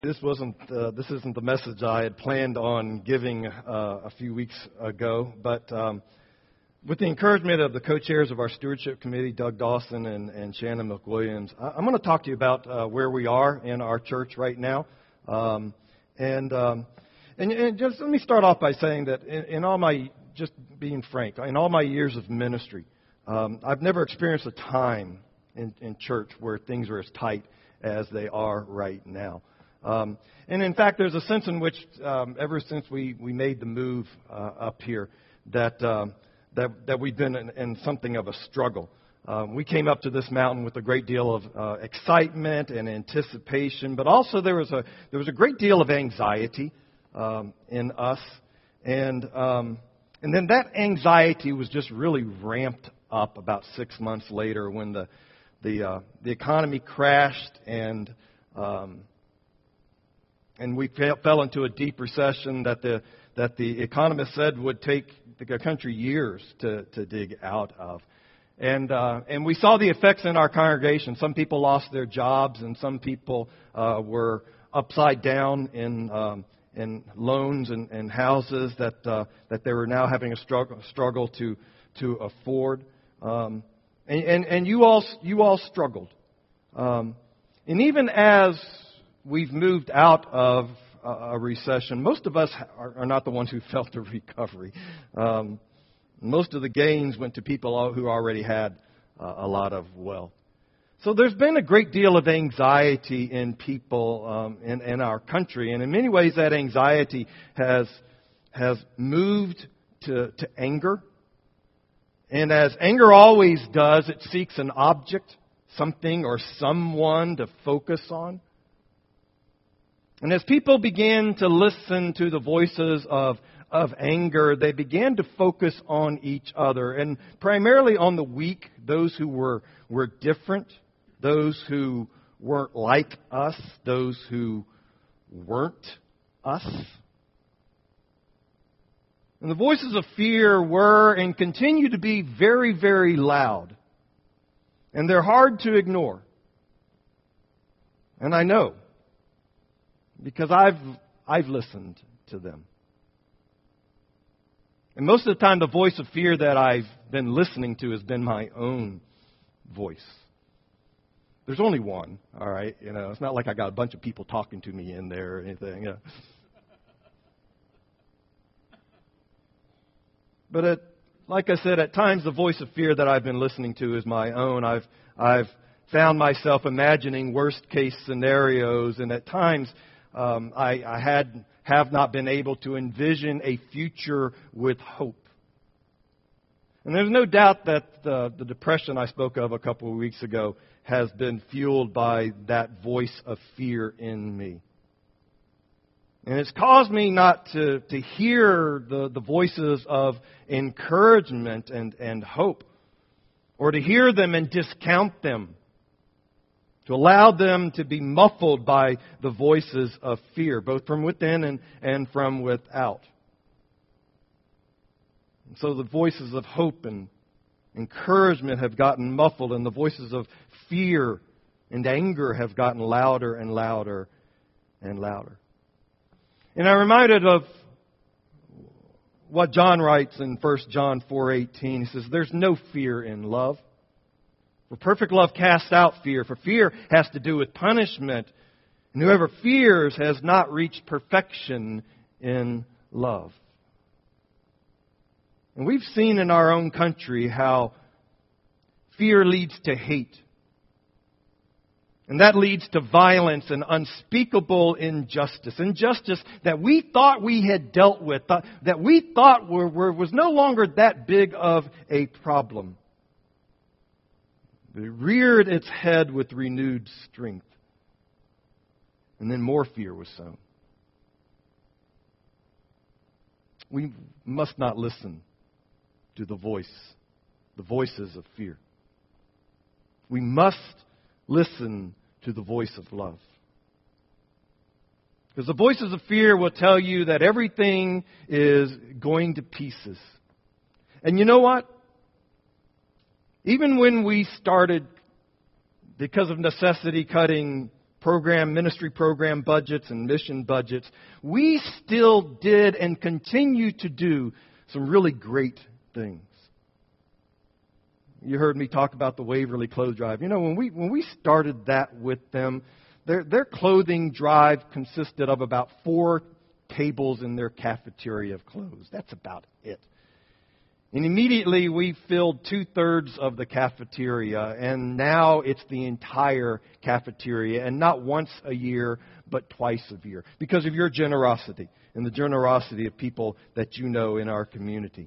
This isn't the message I had planned on giving a few weeks ago, but with the encouragement of the co-chairs of our stewardship committee, Doug Dawson and Shannon McWilliams, I'm going to talk to you about where we are in our church right now. And just let me start off by saying that in all my, just being frank, in all my years of ministry, I've never experienced a time in church where things are as tight as they are right now. And in fact, there's a sense in which, ever since we made the move up here, that we've been in something of a struggle. We came up to this mountain with a great deal of excitement and anticipation, but also there was a great deal of anxiety in us, and then that anxiety was just really ramped up about 6 months later when the economy crashed and we fell into a deep recession that the economists said would take the country years to dig out of. And we saw the effects in our congregation. Some people lost their jobs, and some people were upside down in loans and houses that they were now having a struggle to afford. And you all struggled. And even as we've moved out of a recession, most of us are not the ones who felt the recovery. Most of the gains went to people who already had a lot of wealth. So there's been a great deal of anxiety in people in our country. And in many ways, that anxiety has moved to anger. And as anger always does, it seeks an object, something or someone to focus on. And as people began to listen to the voices of anger, they began to focus on each other, and primarily on the weak, those who were different, those who weren't like us, those who weren't us. And the voices of fear were and continue to be very, very loud. And they're hard to ignore. And I know, because I've listened to them. And most of the time, the voice of fear that I've been listening to has been my own voice. There's only one, all right? You know, it's not like I got a bunch of people talking to me in there or anything. But like I said, at times the voice of fear that I've been listening to is my own. I've found myself imagining worst case scenarios, and at times I have not been able to envision a future with hope. And there's no doubt that the depression I spoke of a couple of weeks ago has been fueled by that voice of fear in me. And it's caused me not to hear the voices of encouragement and hope, or to hear them and discount them, to allow them to be muffled by the voices of fear, both from within and from without. And so the voices of hope and encouragement have gotten muffled, and the voices of fear and anger have gotten louder and louder and louder. And I'm reminded of what John writes in 1 John 4:18. He says, "There's no fear in love. For perfect love casts out fear, for fear has to do with punishment. And whoever fears has not reached perfection in love." And we've seen in our own country how fear leads to hate. And that leads to violence and unspeakable injustice. Injustice that we thought we had dealt with, that we thought was no longer that big of a problem. It reared its head with renewed strength. And then more fear was sown. We must not listen to the voices of fear. We must listen to the voice of love. Because the voices of fear will tell you that everything is going to pieces. And you know what? Even when we started, because of necessity, cutting ministry program budgets and mission budgets, we still did and continue to do some really great things. You heard me talk about the Waverly Clothes Drive. You know, when we started that with them, their clothing drive consisted of about 4 tables in their cafeteria of clothes. That's about it. And immediately we filled 2/3 of the cafeteria, and now it's the entire cafeteria, and not once a year, but twice a year, because of your generosity and the generosity of people that you know in our community.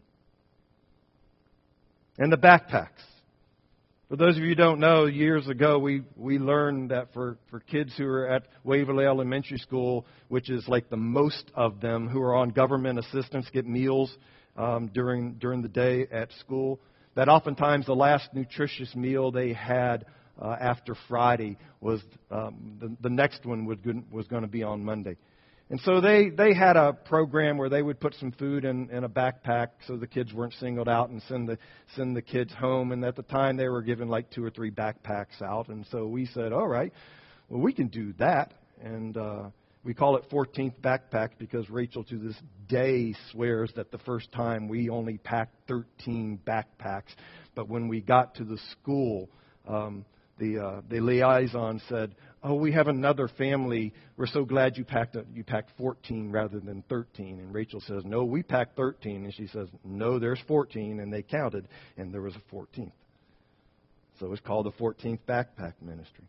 And the backpacks. For those of you who don't know, years ago we learned that for kids who are at Waverly Elementary School, which is like the most of them who are on government assistance, get meals during the day at school, that oftentimes the last nutritious meal they had after Friday was the next one was going to be on Monday. And so they had a program where they would put some food in a backpack so the kids weren't singled out and send the kids home. And at the time they were given like 2 or 3 backpacks out. And so we said, all right, well, we can do that. And we call it 14th backpack because Rachel to this day swears that the first time we only packed 13 backpacks. But when we got to the school, the liaison said, "Oh, we have another family. We're so glad you packed 14 rather than 13." And Rachel says, "No, we packed 13." And she says, "No, there's 14." And they counted, and there was a 14th. So it's called the 14th Backpack Ministry.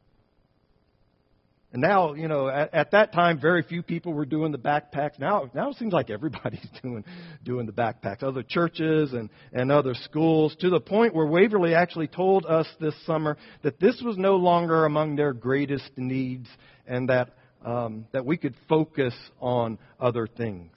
And now, you know, at that time, very few people were doing the backpacks. Now it seems like everybody's doing the backpacks. Other churches and other schools, to the point where Waverly actually told us this summer that this was no longer among their greatest needs, and that we could focus on other things.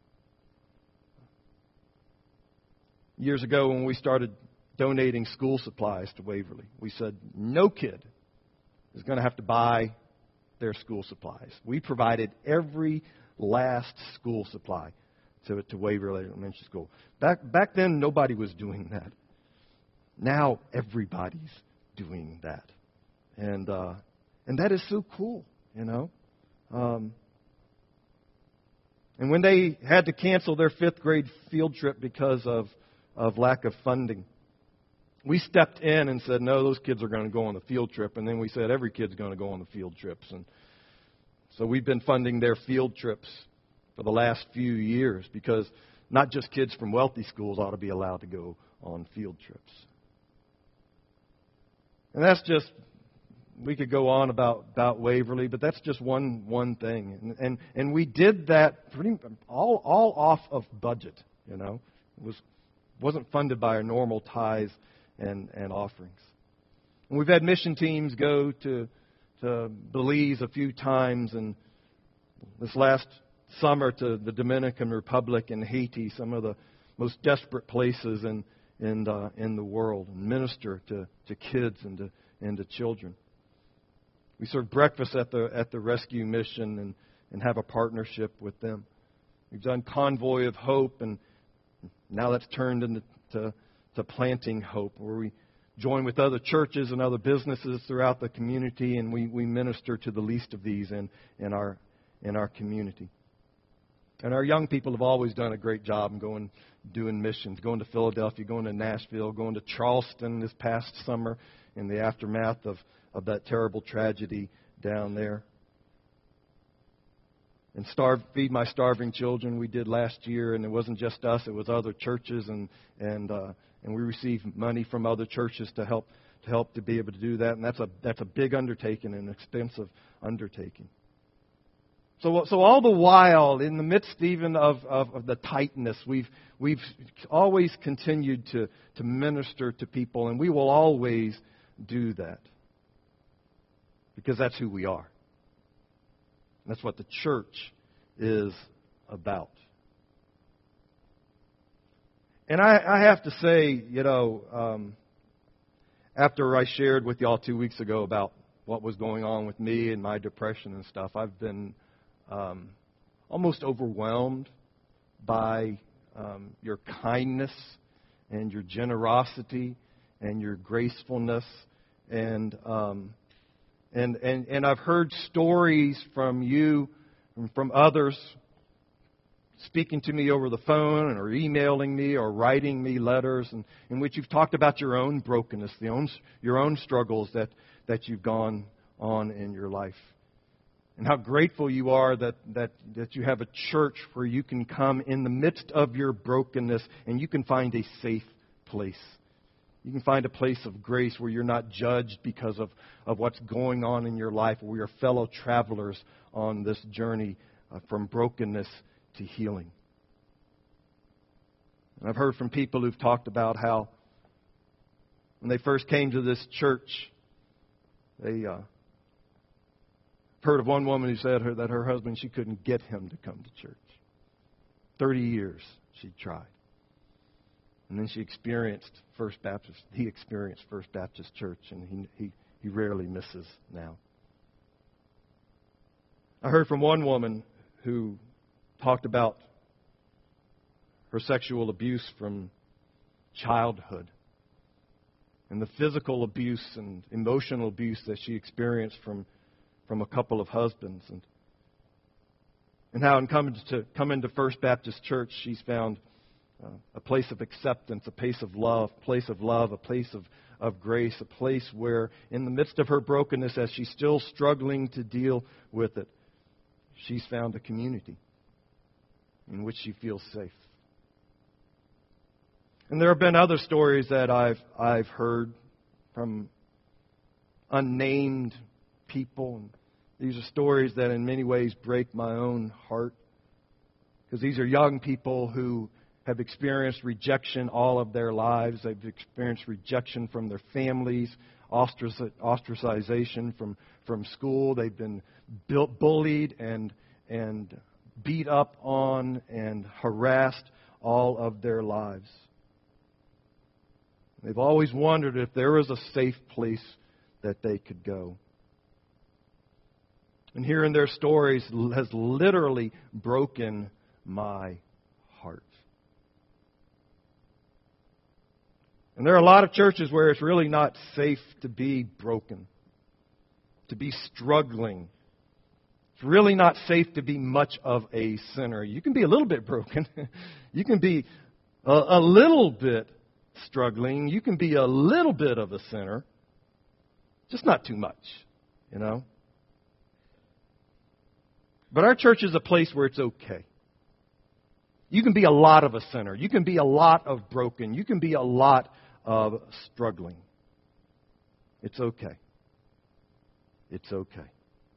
Years ago, when we started donating school supplies to Waverly, we said no kid is going to have to buy their school supplies. We provided every last school supply to Waverly Elementary School. Back then, nobody was doing that. Now, everybody's doing that. And that is so cool, you know. And when they had to cancel their 5th grade field trip because of lack of funding, we stepped in and said, no, those kids are going to go on the field trip. And then we said, every kid's going to go on the field trips. And so we've been funding their field trips for the last few years, because not just kids from wealthy schools ought to be allowed to go on field trips. And that's just, we could go on about Waverly, but that's just one thing. And we did that pretty all off of budget, you know. It wasn't funded by our normal tithes and offerings. And we've had mission teams go to Belize a few times, and this last summer to the Dominican Republic and Haiti, some of the most desperate places in the world, and minister to kids and to children. We serve breakfast at the rescue mission and have a partnership with them. We've done Convoy of Hope, and now that's turned into Planting Hope, where we join with other churches and other businesses throughout the community, and we minister to the least of these in our community. And our young people have always done a great job in doing missions, going to Philadelphia, going to Nashville, going to Charleston this past summer in the aftermath of that terrible tragedy down there. And Feed My Starving Children we did last year, and it wasn't just us, it was other churches, and we received money from other churches to help to be able to do that, and that's a big undertaking, an expensive undertaking. So all the while, in the midst even of the tightness, we've always continued to minister to people, and we will always do that, because that's who we are. That's what the church is about. And I have to say, you know, after I shared with y'all 2 weeks ago about what was going on with me and my depression and stuff, I've been almost overwhelmed by your kindness and your generosity and your gracefulness and And I've heard stories from you and from others speaking to me over the phone or emailing me or writing me letters in which you've talked about your own brokenness, your own struggles that you've gone on in your life. And how grateful you are that you have a church where you can come in the midst of your brokenness and you can find a safe place. You can find a place of grace where you're not judged because of what's going on in your life, where you're fellow travelers on this journey from brokenness to healing. And I've heard from people who've talked about how when they first came to this church, they heard of one woman who said that her husband, she couldn't get him to come to church. 30 years she tried. And then he experienced First Baptist Church, and he rarely misses now. I heard from one woman who talked about her sexual abuse from childhood and the physical abuse and emotional abuse that she experienced from a couple of husbands, and how in coming to First Baptist Church, she's found a place of acceptance, a place of love, a place of grace, a place where in the midst of her brokenness, as she's still struggling to deal with it, she's found a community in which she feels safe. And there have been other stories that I've heard from unnamed people. And these are stories that in many ways break my own heart, because these are young people who have experienced rejection all of their lives. They've experienced rejection from their families, ostracization from school. They've been bullied and beat up on and harassed all of their lives. They've always wondered if there was a safe place that they could go. And hearing their stories has literally broken my heart. And there are a lot of churches where it's really not safe to be broken, to be struggling. It's really not safe to be much of a sinner. You can be a little bit broken. You can be a little bit struggling. You can be a little bit of a sinner. Just not too much, you know. But our church is a place where it's okay. You can be a lot of a sinner. You can be a lot of broken. You can be a lot of struggling. It's okay. It's okay.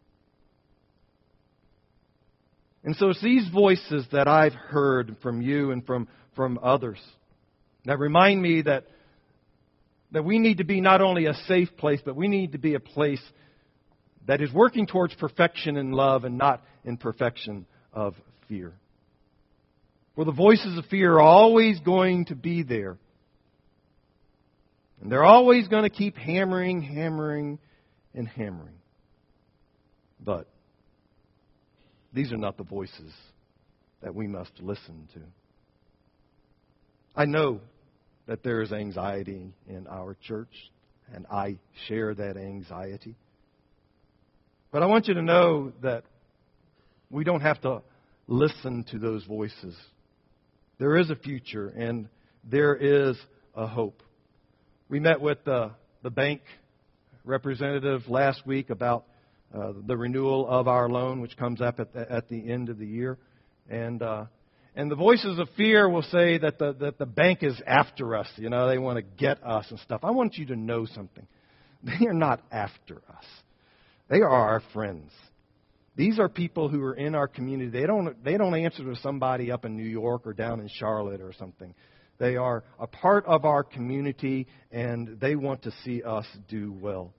And so it's these voices that I've heard from you and from others that remind me that we need to be not only a safe place, but we need to be a place that is working towards perfection in love and not in perfection of fear. For the voices of fear are always going to be there. And they're always going to keep hammering, and hammering. But these are not the voices that we must listen to. I know that there is anxiety in our church, and I share that anxiety. But I want you to know that we don't have to listen to those voices. There is a future, and there is a hope. We met with the bank representative last week about the renewal of our loan, which comes up at the end of the year. And the voices of fear will say that the bank is after us. You know, they want to get us and stuff. I want you to know something. They are not after us. They are our friends. These are people who are in our community. They don't answer to somebody up in New York or down in Charlotte or something. They are a part of our community, and they want to see us do well.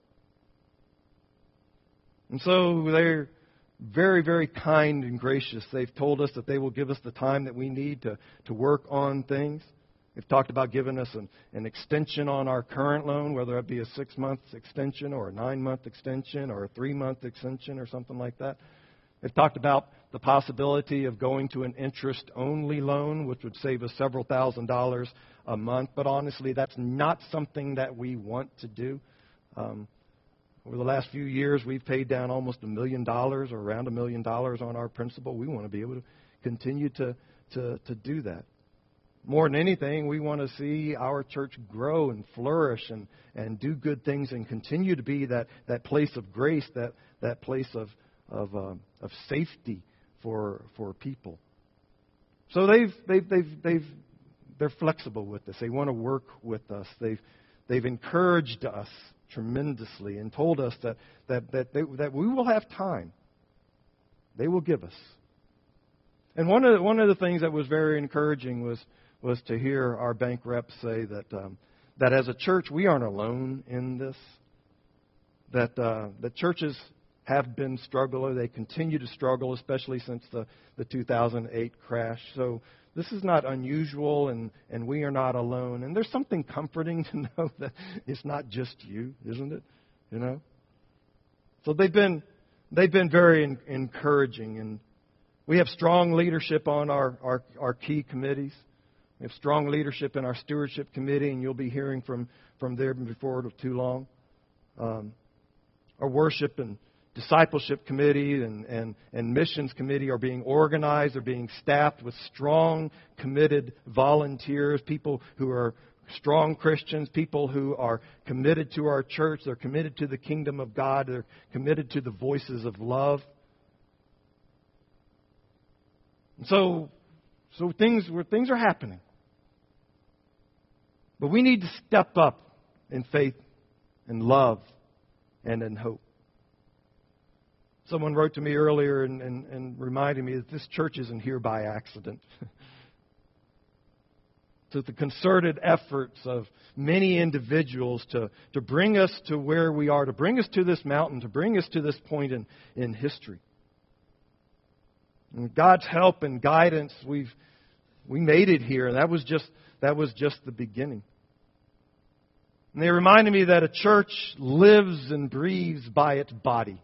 And so they're very, very kind and gracious. They've told us that they will give us the time that we need to work on things. They've talked about giving us an extension on our current loan, whether it be a 6-month extension or a 9-month extension or a 3-month extension or something like that. They've talked about the possibility of going to an interest-only loan, which would save us several $1,000s a month. But honestly, that's not something that we want to do. Over the last few years, we've paid down almost $1 million or around $1 million on our principal. We want to be able to continue to do that. More than anything, we want to see our church grow and flourish and do good things and continue to be that place of grace, that place of safety for people. So they're flexible with this. They want to work with us. They've encouraged us tremendously and told us that we will have time. They will give us. And one of the things that was very encouraging was to hear our bank rep say that as a church we aren't alone in this. That churches have been struggling. They continue to struggle, especially since the 2008 crash. So this is not unusual, and we are not alone. And there's something comforting to know that it's not just you, isn't it? You know. So they've been very encouraging, and we have strong leadership on our key committees. We have strong leadership in our stewardship committee, and you'll be hearing from them before too long. Our worship and discipleship committee and missions committee are being organized. They're being staffed with strong, committed volunteers, people who are strong Christians, people who are committed to our church. They're committed to the kingdom of God. They're committed to the voices of love. And so things are happening. But we need to step up in faith and love and in hope. Someone wrote to me earlier and reminded me that this church isn't here by accident. So the concerted efforts of many individuals to bring us to where we are, to bring us to this mountain, to bring us to this point in history. And with God's help and guidance, we made it here, and that was just the beginning. And they reminded me that a church lives and breathes by its body.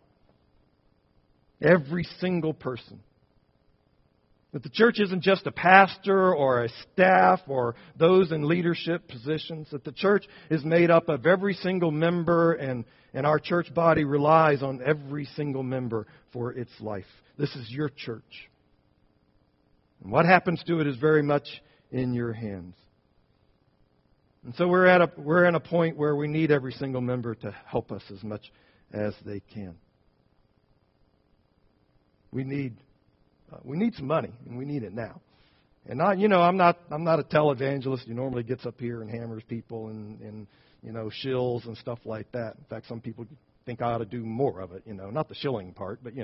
Every single person. That the church isn't just a pastor or a staff or those in leadership positions. That the church is made up of every single member, and our church body relies on every single member for its life. This is your church. And what happens to it is very much in your hands. And so we're in a point where we need every single member to help us as much as they can. We need some money, and we need it now. And I'm not a televangelist who normally gets up here and hammers people and shills and stuff like that. In fact, some people think I ought to do more of it. Not the shilling part, but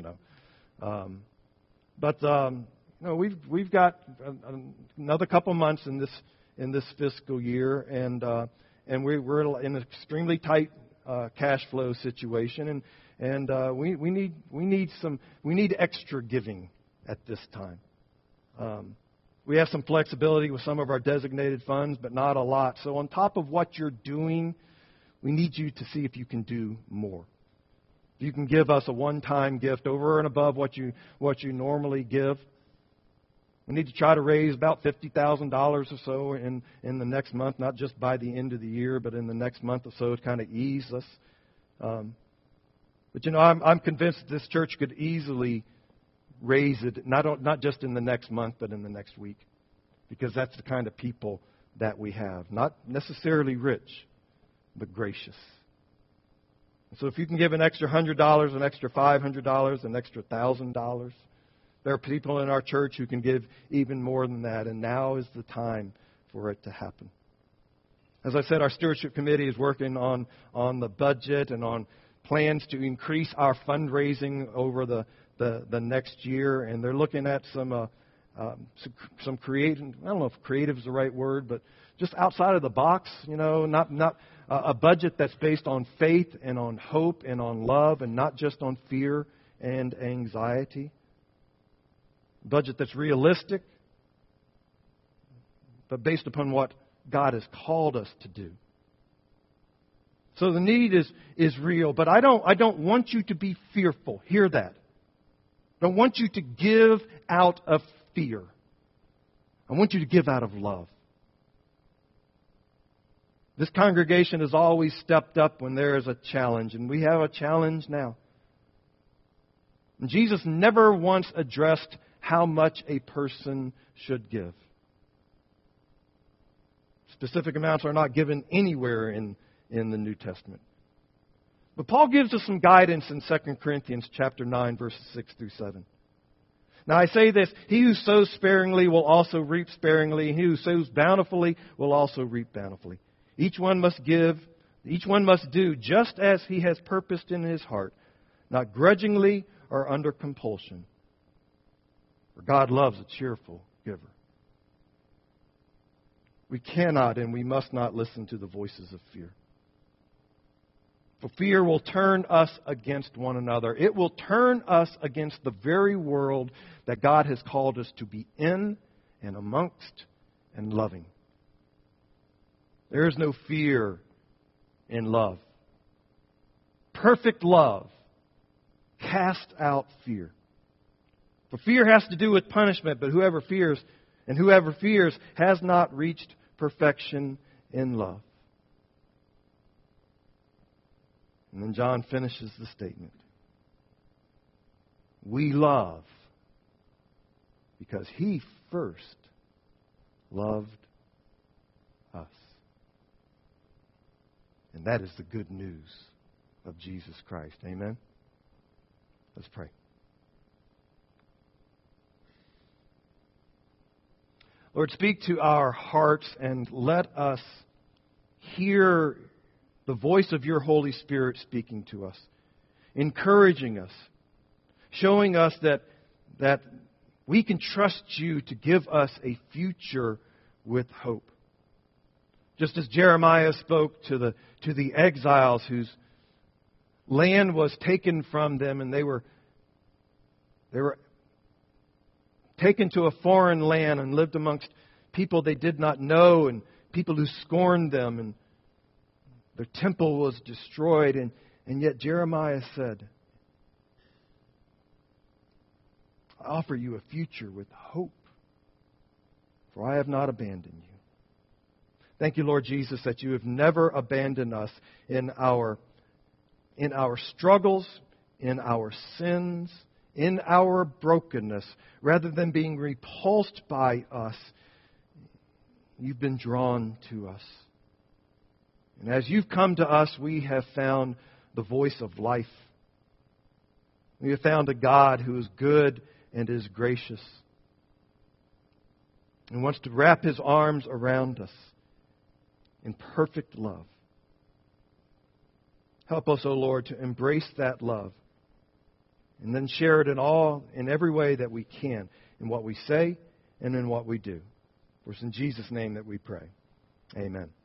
we've got another couple months in this fiscal year, and we're in an extremely tight cash flow situation, and we need extra giving at this time. We have some flexibility with some of our designated funds, but not a lot. So on top of what you're doing, we need you to see if you can do more. If you can give us a one-time gift over and above what you normally give. We need to try to raise about $50,000 or so in the next month, not just by the end of the year, but in the next month or so to kind of ease us. But I'm convinced that this church could easily raise it, not just in the next month, but in the next week, because that's the kind of people that we have. Not necessarily rich, but gracious. So if you can give an extra $100, an extra $500, an extra $1,000, there are people in our church who can give even more than that, and now is the time for it to happen. As I said, our stewardship committee is working on the budget and on plans to increase our fundraising over the next year, and they're looking at some creative. I don't know if creative is the right word, but just outside of the box. Not a budget that's based on faith and on hope and on love, and not just on fear and anxiety. A budget that's realistic, but based upon what God has called us to do. So the need is real, but I don't want you to be fearful. Hear that. I don't want you to give out of fear. I want you to give out of love. This congregation has always stepped up when there is a challenge, and we have a challenge now. And Jesus never once addressed how much a person should give. Specific amounts are not given anywhere in the New Testament. But Paul gives us some guidance in 2 Corinthians chapter 9, verses 6 through 7. Now I say this, he who sows sparingly will also reap sparingly, and he who sows bountifully will also reap bountifully. Each one must do just as he has purposed in his heart, not grudgingly or under compulsion. For God loves a cheerful giver. We cannot and we must not listen to the voices of fear. For fear will turn us against one another. It will turn us against the very world that God has called us to be in and amongst and loving. There is no fear in love. Perfect love casts out fear. For fear has to do with punishment, but whoever fears has not reached perfection in love. And then John finishes the statement. We love because He first loved us. And that is the good news of Jesus Christ. Amen? Let's pray. Lord, speak to our hearts and let us hear the voice of your Holy Spirit speaking to us, encouraging us, showing us that we can trust you to give us a future with hope. Just as Jeremiah spoke to the exiles whose land was taken from them and they were taken to a foreign land and lived amongst people they did not know and people who scorned them, and their temple was destroyed, and yet Jeremiah said, I offer you a future with hope, for I have not abandoned you. Thank you, Lord Jesus, that you have never abandoned us in our struggles, in our sins, in our brokenness. Rather than being repulsed by us, you've been drawn to us. And as you've come to us, we have found the voice of life. We have found a God who is good and is gracious and wants to wrap His arms around us in perfect love. Help us, O Lord, to embrace that love and then share it in every way that we can, in what we say and in what we do. For it's in Jesus' name that we pray. Amen.